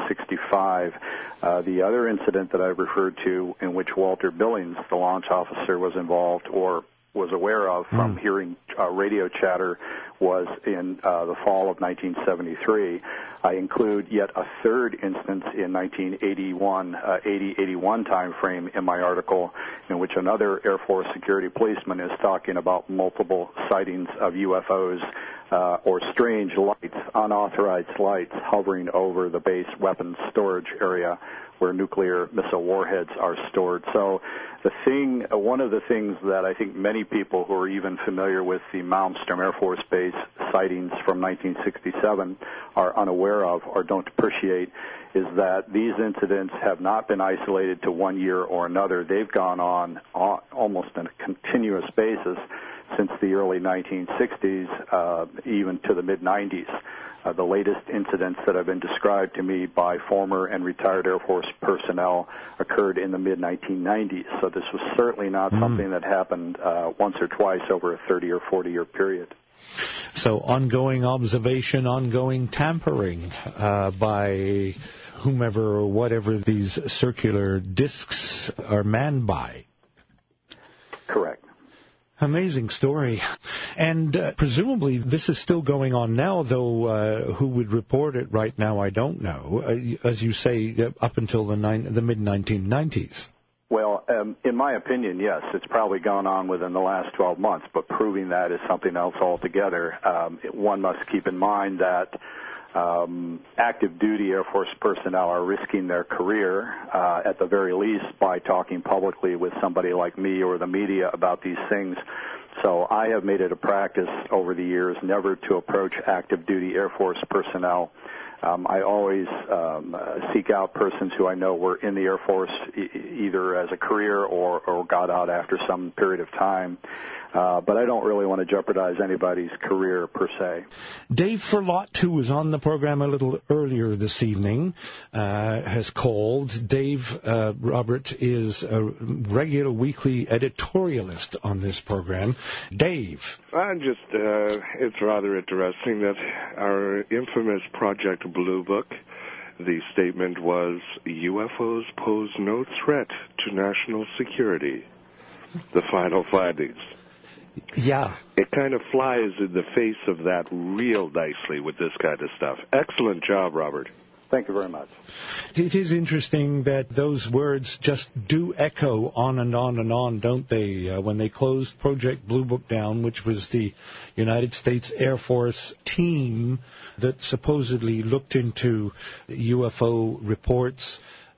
1965. The other incident that I referred to, in which Walter Billings, the launch officer, was involved or was aware of from hearing radio chatter, was in the fall of 1973. I include yet a third instance in 1980-81 time frame in my article, in which another Air Force security policeman is talking about multiple sightings of UFOs or strange lights, unauthorized lights, hovering over the base weapons storage area where nuclear missile warheads are stored. So one of the things that I think many people who are even familiar with the Malmstrom Air Force Base sightings from 1967 are unaware of or don't appreciate is that these incidents have not been isolated to one year or another. They've gone on almost on a continuous basis since the early 1960s, even to the mid-90s. The latest incidents that have been described to me by former and retired Air Force personnel occurred in the mid-1990s. So this was certainly not something that happened once or twice over a 30 or 40-year period. So ongoing observation, ongoing tampering by whomever or whatever these circular discs are manned by. Correct. Amazing story. And presumably this is still going on now, though who would report it right now, I don't know. As you say, up until the mid-1990s. Well, in my opinion, yes. It's probably gone on within the last 12 months, but proving that is something else altogether. One must keep in mind that active duty Air Force personnel are risking their career, at the very least, by talking publicly with somebody like me or the media about these things. So I have made it a practice over the years never to approach active duty Air Force personnel. I always seek out persons who I know were in the Air Force either as a career or got out after some period of time. But I don't really want to jeopardize anybody's career per se. Dave Ferlot, who was on the program a little earlier this evening, has called. Dave, Robert, is a regular weekly editorialist on this program. Dave. It's rather interesting that our infamous Project Blue Book, the statement was, UFOs pose no threat to national security. The final findings. Yeah. It kind of flies in the face of that real nicely with this kind of stuff. Excellent job, Robert. Thank you very much. It is interesting that those words just do echo on and on and on, don't they? When they closed Project Blue Book down, which was the United States Air Force team that supposedly looked into UFO reports,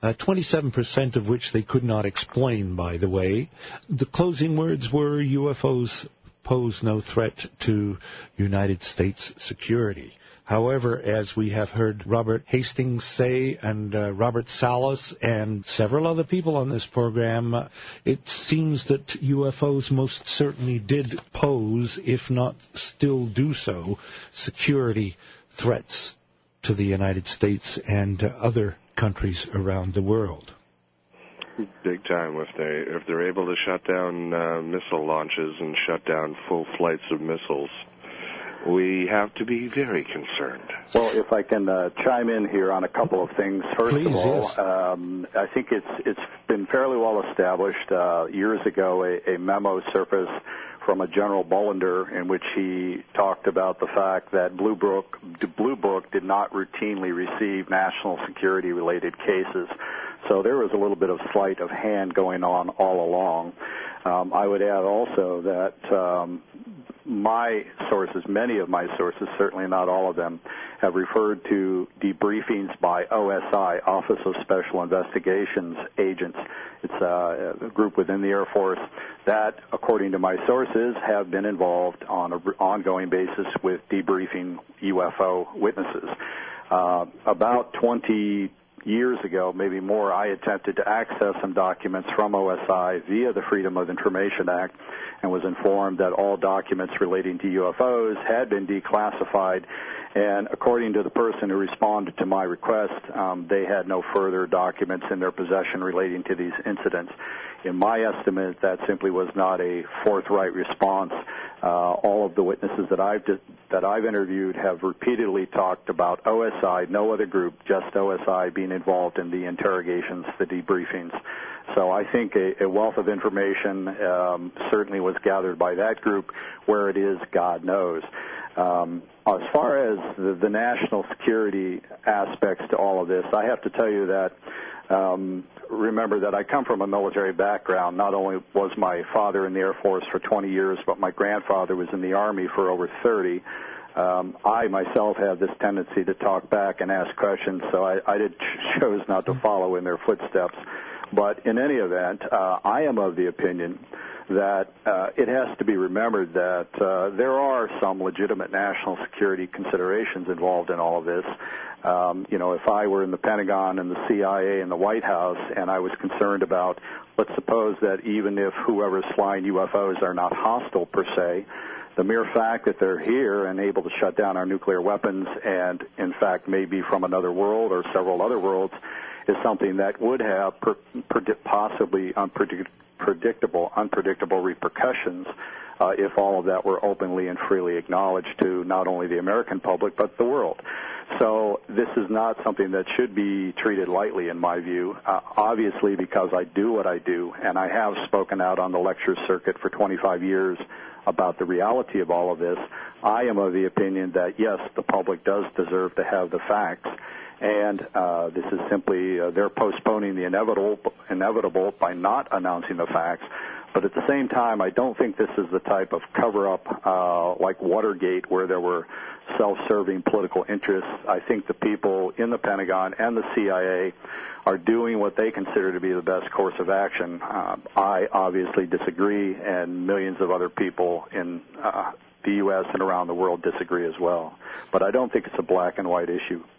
27% of which they could not explain, by the way. The closing words were, UFOs pose no threat to United States security. However, as we have heard Robert Hastings say, and Robert Salas, and several other people on this program, it seems that UFOs most certainly did pose, if not still do so, security threats to the United States and other countries around the world. Big time. If they're able to shut down missile launches and shut down full flights of missiles, we have to be very concerned. Well, if I can chime in here on a couple of things. First Please, of all, yes. I think it's been fairly well established. Years ago, a memo surfaced from a General Bollinger in which he talked about the fact that Blue Book did not routinely receive national security-related cases. So there was a little bit of sleight of hand going on all along. I would add also that my sources, many of my sources, certainly not all of them, have referred to debriefings by OSI, Office of Special Investigations agents. It's a group within the Air Force that, according to my sources, have been involved on an ongoing basis with debriefing UFO witnesses. About 20 years ago, maybe more, I attempted to access some documents from OSI via the Freedom of Information Act and was informed that all documents relating to UFOs had been declassified. And according to the person who responded to my request, they had no further documents in their possession relating to these incidents. In my estimate, that simply was not a forthright response. All of the witnesses that I've interviewed have repeatedly talked about OSI, no other group, just OSI being involved in the interrogations, the debriefings. So I think a wealth of information certainly was gathered by that group. Where it is, God knows. As far as the national security aspects to all of this, I have to tell you that remember that I come from a military background. Not only was my father in the Air Force for 20 years, but my grandfather was in the Army for over 30. I myself have this tendency to talk back and ask questions, so I chose not to follow in their footsteps. But in any event, I am of the opinion that it has to be remembered that there are some legitimate national security considerations involved in all of this. If I were in the Pentagon and the CIA and the White House and I was concerned about, let's suppose that even if whoever's flying UFOs are not hostile per se, the mere fact that they're here and able to shut down our nuclear weapons and, in fact, maybe from another world or several other worlds is something that would have possibly unpredictable repercussions if all of that were openly and freely acknowledged to not only the American public but the world. So this is not something that should be treated lightly, in my view, obviously because I do what I do, and I have spoken out on the lecture circuit for 25 years about the reality of all of this. I am of the opinion that, yes, the public does deserve to have the facts, and this is simply they're postponing the inevitable by not announcing the facts. But at the same time, I don't think this is the type of cover-up like Watergate where there were self-serving political interests. I think the people in the Pentagon and the CIA are doing what they consider to be the best course of action. I obviously disagree, and millions of other people in the U.S. and around the world disagree as well. But I don't think it's a black and white issue.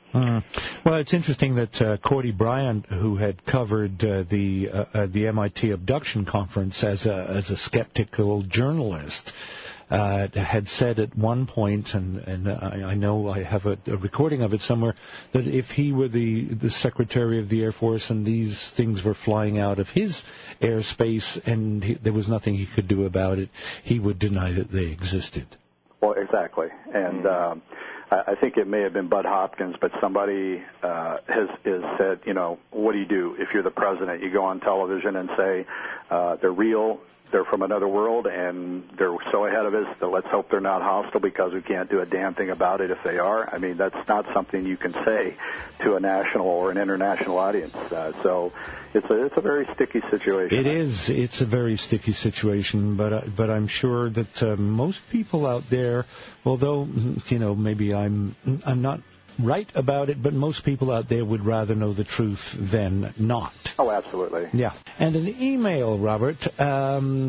Well, it's interesting that Cordy Bryant, who had covered the MIT abduction conference as a skeptical journalist, had said at one point, and I know I have a recording of it somewhere, that if he were the Secretary of the Air Force and these things were flying out of his airspace and there was nothing he could do about it, he would deny that they existed. Well, exactly. And I think it may have been Bud Hopkins, but somebody has said, what do you do if you're the president? You go on television and say they're real, they're from another world, and they're so ahead of us that let's hope they're not hostile because we can't do a damn thing about it if they are. I mean, that's not something you can say to a national or an international audience. So it's a very sticky situation. It is. It's a very sticky situation, but I'm sure that most people out there, although maybe I'm not right about it, but most people out there would rather know the truth than not. Oh, absolutely. Yeah. And an email, Robert, from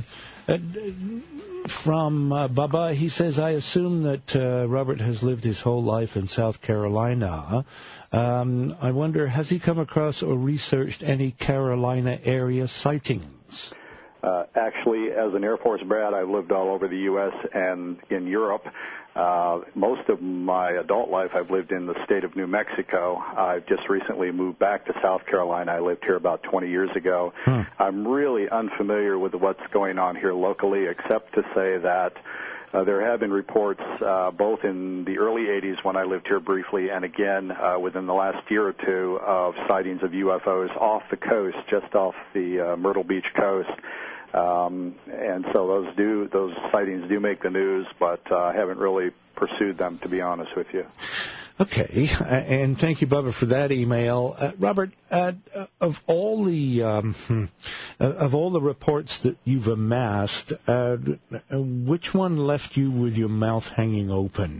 Bubba. He says, I assume that Robert has lived his whole life in South Carolina. I wonder, has he come across or researched any Carolina area sightings? Actually, as an Air Force brat, I've lived all over the U.S. and in Europe. Most of my adult life, I've lived in the state of New Mexico. I've just recently moved back to South Carolina. I lived here about 20 years ago. I'm really unfamiliar with what's going on here locally, except to say that there have been reports both in the early 80s when I lived here briefly and again within the last year or two of sightings of UFOs off the coast, just off the Myrtle Beach coast. And so those sightings do make the news, but I haven't really pursued them, to be honest with you. Okay, and thank you, Bubba, for that email. Robert, of all the reports that you've amassed, which one left you with your mouth hanging open?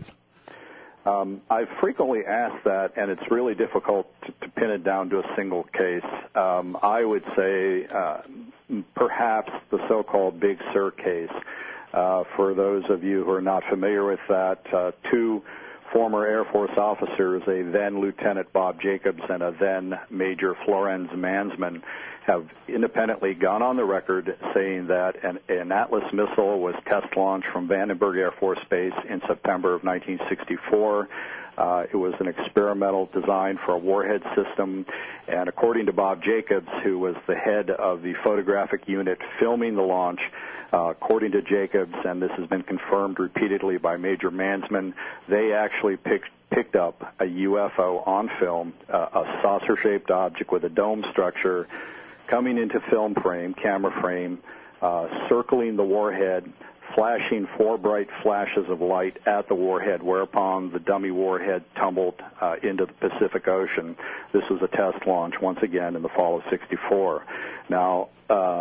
I've frequently asked that, and it's really difficult to pin it down to a single case. I would say perhaps the so-called Big Sur case. For those of you who are not familiar with that, two former Air Force officers, a then Lieutenant Bob Jacobs and a then Major Florenz Mansman, have independently gone on the record saying that an Atlas missile was test launched from Vandenberg Air Force Base in September of 1964. It was an experimental design for a warhead system, and according to Bob Jacobs, who was the head of the photographic unit filming the launch, according to Jacobs, and this has been confirmed repeatedly by Major Mansman, they actually picked up a UFO on film, a saucer-shaped object with a dome structure coming into camera frame, circling the warhead, flashing 4 bright flashes of light at the warhead, whereupon the dummy warhead tumbled into the Pacific Ocean. This was a test launch, once again, in the fall of '64. Now,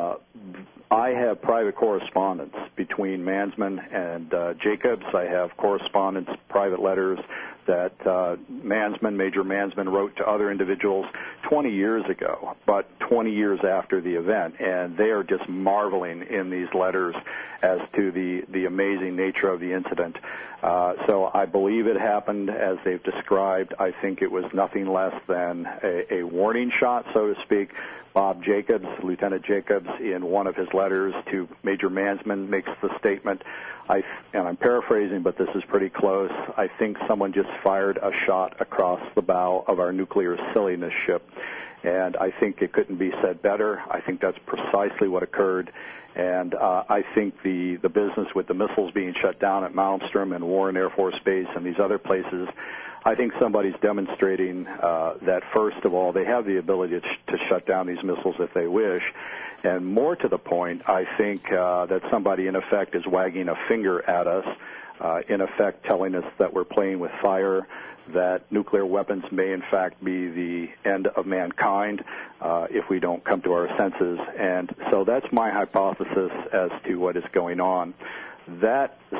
I have private correspondence between Mansman and Jacobs. I have correspondence, private letters that Major Mansman wrote to other individuals 20 years ago, but 20 years after the event, and they are just marveling in these letters as to the amazing nature of the incident. So I believe it happened as they've described. I think it was nothing less than a warning shot, so to speak. Bob Jacobs, Lieutenant Jacobs, in one of his letters to Major Mansman, makes the statement, and I'm paraphrasing, but this is pretty close, I think someone just fired a shot across the bow of our nuclear silliness ship. And I think it couldn't be said better. I think that's precisely what occurred. And I think the business with the missiles being shut down at Malmstrom and Warren Air Force Base and these other places, I think somebody's demonstrating that, first of all, they have the ability to shut down these missiles if they wish. And more to the point, I think that somebody, in effect, is wagging a finger at us, in effect telling us that we're playing with fire, that nuclear weapons may, in fact, be the end of mankind if we don't come to our senses. And so that's my hypothesis as to what is going on. That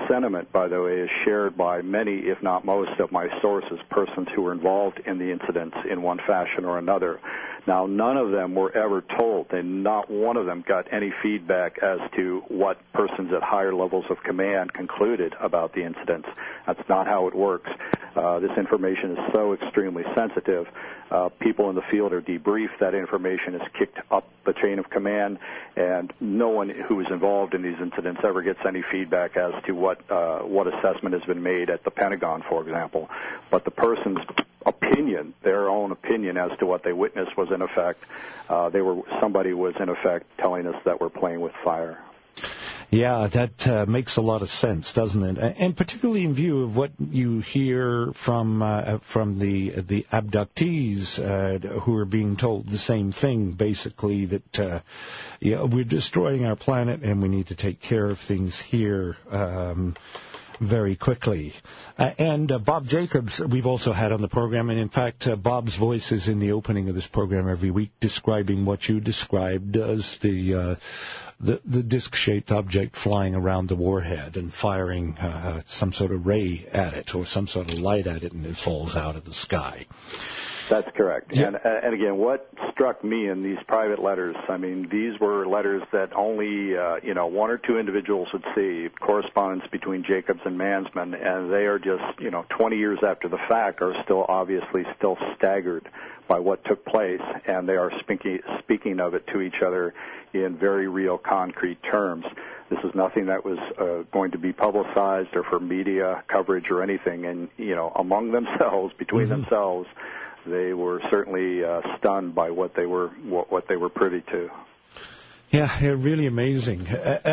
sentiment, by the way, is shared by many, if not most, of my sources, persons who were involved in the incidents in one fashion or another. Now, none of them were ever told, and not one of them got any feedback as to what persons at higher levels of command concluded about the incidents. That's not how it works. This information is so extremely sensitive. People in the field are debriefed. That information is kicked up the chain of command, and no one who is involved in these incidents ever gets any feedback as to what assessment has been made at the Pentagon, for example. But the person's opinion, their own opinion as to what they witnessed was in effect, somebody was in effect telling us that we're playing with fire. Yeah, that makes a lot of sense, doesn't it? And particularly in view of what you hear from the abductees who are being told the same thing, basically, that we're destroying our planet and we need to take care of things here very quickly. And Bob Jacobs, we've also had on the program, and in fact, Bob's voice is in the opening of this program every week, describing what you described as the disc-shaped object flying around the warhead and firing some sort of ray at it or some sort of light at it, and it falls out of the sky. That's correct. Yeah. And again, what struck me in these private letters, I mean, these were letters that only, one or two individuals would see, correspondence between Jacobs and Mansman, and they are just, 20 years after the fact are still staggered by what took place, and they are speaking of it to each other in very real, concrete terms. This is nothing that was going to be publicized or for media coverage or anything, and, among themselves, between themselves, they were certainly stunned by what they were privy to. Yeah, really amazing.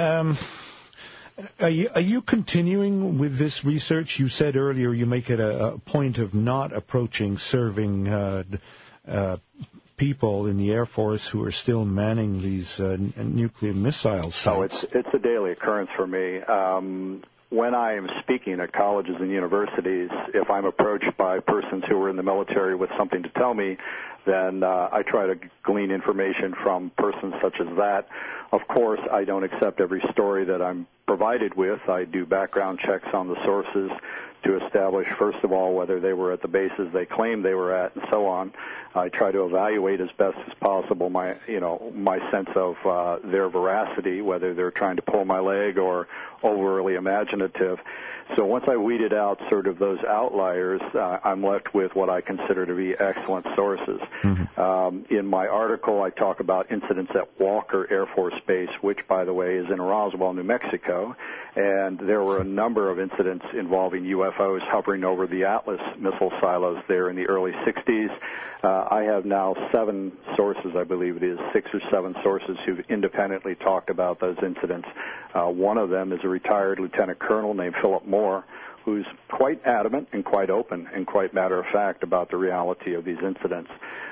Are you continuing with this research? You said earlier you make it a point of not approaching serving people in the Air Force who are still manning these nuclear missile sites. Oh, it's a daily occurrence for me. When I am speaking at colleges and universities, if I'm approached by persons who are in the military with something to tell me, then I try to glean information from persons such as that. Of course, I don't accept every story that I'm provided with. I do background checks on the sources to establish, first of all, whether they were at the bases they claim they were at, and so on. I try to evaluate as best as possible my sense of their veracity, whether they're trying to pull my leg or overly imaginative. So once I weeded out sort of those outliers, I'm left with what I consider to be excellent sources. Mm-hmm. In my article, I talk about incidents at Walker Air Force Base, which, by the way, is in Roswell, New Mexico, and there were a number of incidents involving UFOs hovering over the Atlas missile silos there in the early 60s. I have now 7 sources, I believe it is, 6 or 7 sources who've independently talked about those incidents. One of them is a retired lieutenant colonel named Philip Moore, who's quite adamant and quite open and quite matter-of-fact about the reality of these incidents.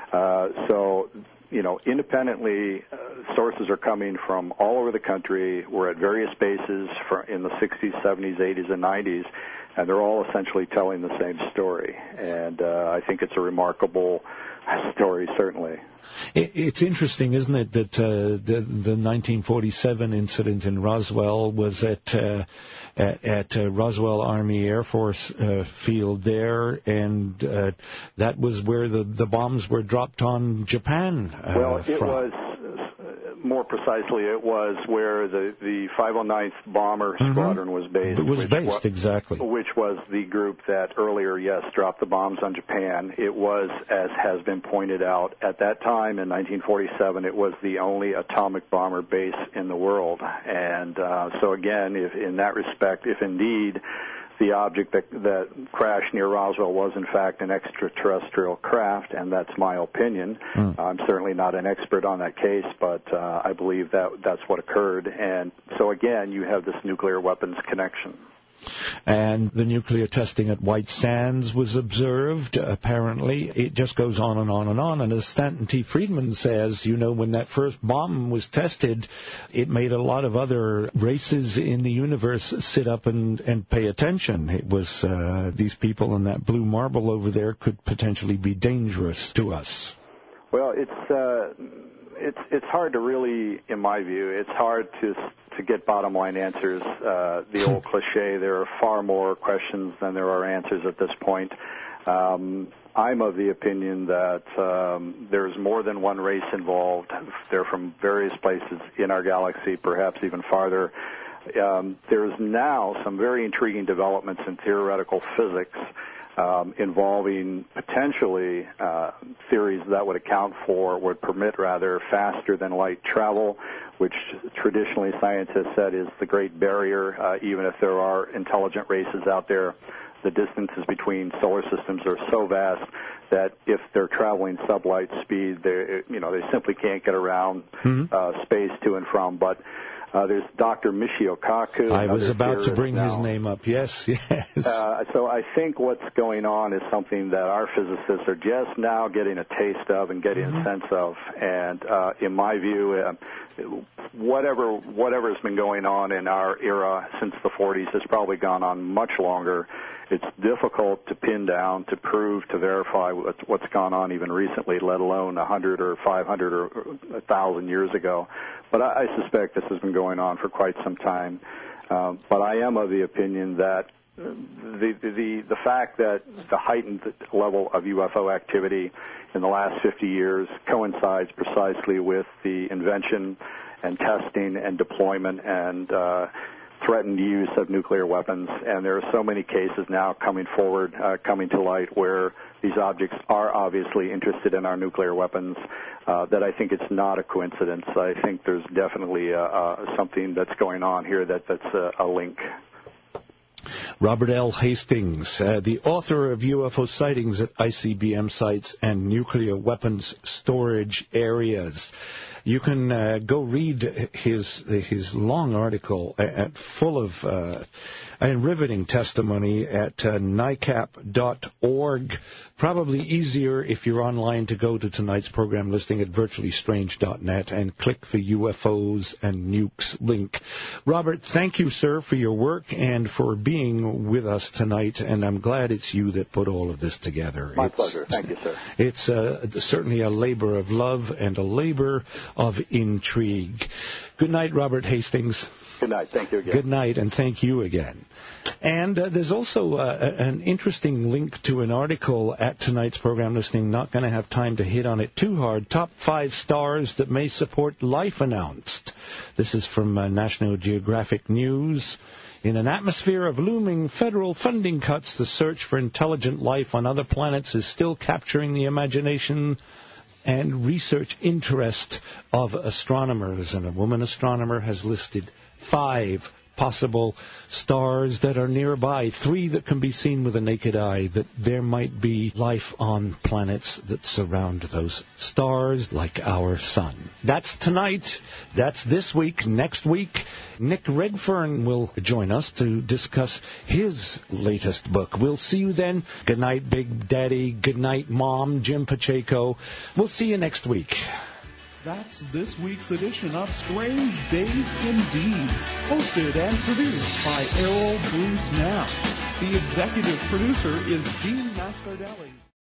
Independently, sources are coming from all over the country. We're at various bases in the 60s, 70s, 80s, and 90s, and they're all essentially telling the same story. And I think it's a remarkable story, certainly. It's interesting, isn't it, that the 1947 incident in Roswell was at Roswell Army Air Force field there, and that was where the bombs were dropped on Japan. Was more precisely, it was where the 509th Bomber Squadron was based. It was based, exactly. Which was the group that earlier, yes, dropped the bombs on Japan. It was, as has been pointed out, at that time in 1947, it was the only atomic bomber base in the world. And so again, if in that respect, if indeed the object that crashed near Roswell was, in fact, an extraterrestrial craft, and that's my opinion. I'm certainly not an expert on that case, but I believe that's what occurred. And so, again, you have this nuclear weapons connection. And the nuclear testing at White Sands was observed, apparently. It just goes on and on and on. And as Stanton T. Friedman says, when that first bomb was tested, it made a lot of other races in the universe sit up and pay attention. It was these people in that blue marble over there could potentially be dangerous to us. Well, it's hard to really, in my view, it's hard to to get bottom line answers. The old cliche, there are far more questions than there are answers at this point. I'm of the opinion that there's more than one race involved. They're from various places in our galaxy, perhaps even farther. There's now some very intriguing developments in theoretical physics involving potentially theories that would permit faster than light travel, which traditionally science has said is the great barrier. Even if there are intelligent races out there, the distances between solar systems are so vast that if they're traveling sublight speed, they simply can't get around space to and from. But there's Dr. Michio Kaku. I was about to bring his name up. Yes. So I think what's going on is something that our physicists are just now getting a taste of and getting a sense of. And in my view, whatever has been going on in our era since the 40s has probably gone on much longer. It's difficult to pin down, to prove, to verify what's gone on even recently, let alone 100 or 500 or 1,000 years ago. But I suspect this has been going on for quite some time. But I am of the opinion that the fact that the heightened level of UFO activity in the last 50 years coincides precisely with the invention and testing and deployment and threatened use of nuclear weapons, and there are so many cases now coming to light where these objects are obviously interested in our nuclear weapons, that I think it's not a coincidence. I think there's definitely something that's going on here that's a link. Robert L. Hastings, the author of UFO sightings at ICBM sites and nuclear weapons storage areas. You can go read his long article full of and riveting testimony at NICAP.org. Probably easier if you're online to go to tonight's program listing at virtuallystrange.net and click the UFOs and nukes link. Robert, thank you, sir, for your work and for being with us tonight, and I'm glad it's you that put all of this together. My pleasure. Thank you, sir. It's certainly a labor of love and a labor of intrigue. Good night, Robert Hastings. Good night. Thank you again. Good night, and thank you again. And there's also an interesting link to an article at tonight's program listing. Not going to have time to hit on it too hard. Top 5 stars that may support life announced. This is from National Geographic News. In an atmosphere of looming federal funding cuts, the search for intelligent life on other planets is still capturing the imagination and research interest of astronomers. And a woman astronomer has listed 5 possible stars that are nearby, 3 that can be seen with the naked eye, that there might be life on planets that surround those stars like our sun. That's tonight. That's this week. Next week, Nick Redfern will join us to discuss his latest book. We'll see you then. Good night, Big Daddy. Good night, Mom, Jim Pacheco. We'll see you next week. That's this week's edition of Strange Days Indeed, hosted and produced by Errol Bruce Knapp. The executive producer is Dean Mascardelli.